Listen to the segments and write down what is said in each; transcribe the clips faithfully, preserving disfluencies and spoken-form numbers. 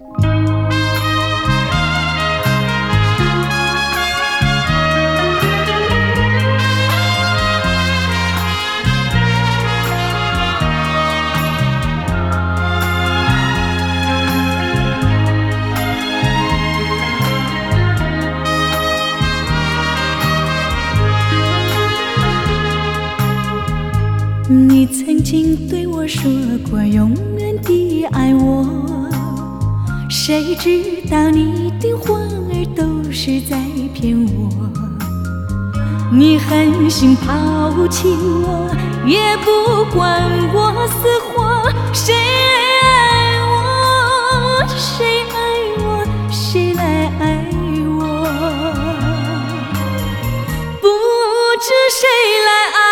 你曾经对我说过永远地爱我，谁知道你的话儿都是在骗我。你狠心抛弃我，也不管我死活。谁爱我，谁爱我，谁来爱我？不知谁来爱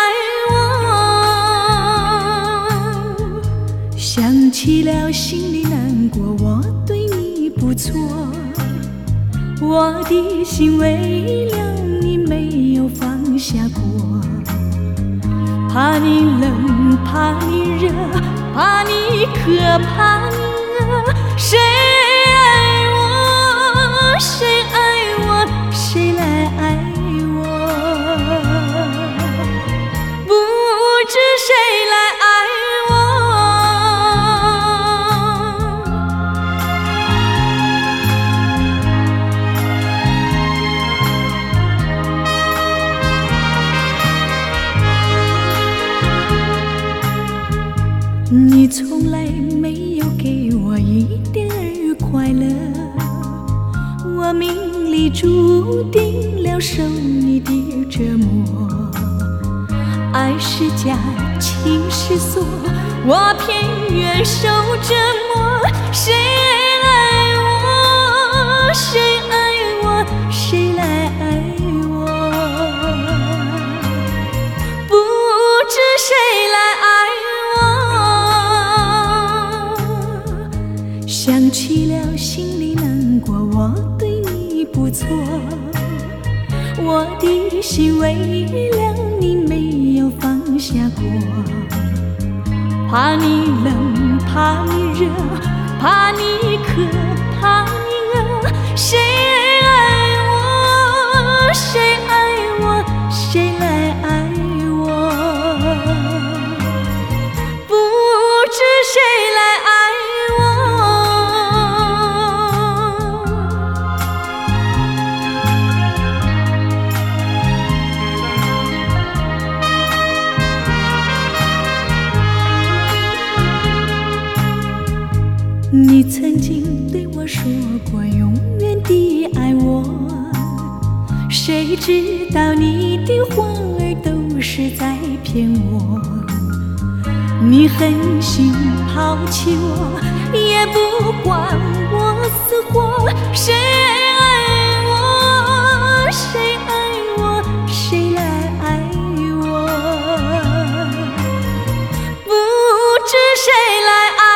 我。想起了心里难过，我对你不错，我的心为了你没有放下过。怕你冷，怕你热，怕你渴，怕你饿。谁爱我，谁爱我，谁来爱我？不知谁来爱你从来没有给我一点儿快乐，我命里注定了受你的折磨。爱是假，情是锁，我偏愿受折磨。谁爱我，谁爱我，谁来爱我？不知谁来爱我。想起了心里难过，我对你不错，我的心为了你没有放下过。怕你冷，怕你热，怕你渴，怕你饿。谁爱我，谁爱我，谁来爱我？不知谁来爱你曾经对我说过永远地爱我，谁知道你的话儿都是在骗我。你狠心抛弃我，也不管我死活。谁爱我，谁爱我，谁来爱我？不知谁来爱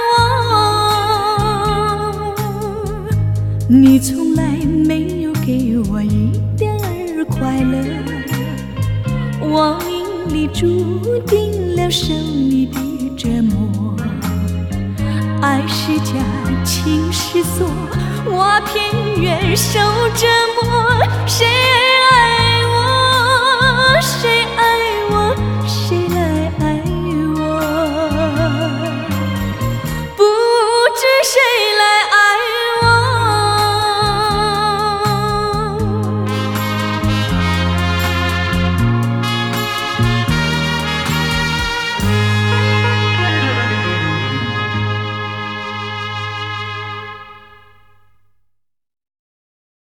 我。你从来没有给我一点儿快乐，我命里注定了受你的折磨。爱是假，情是锁，我偏愿受折磨。谁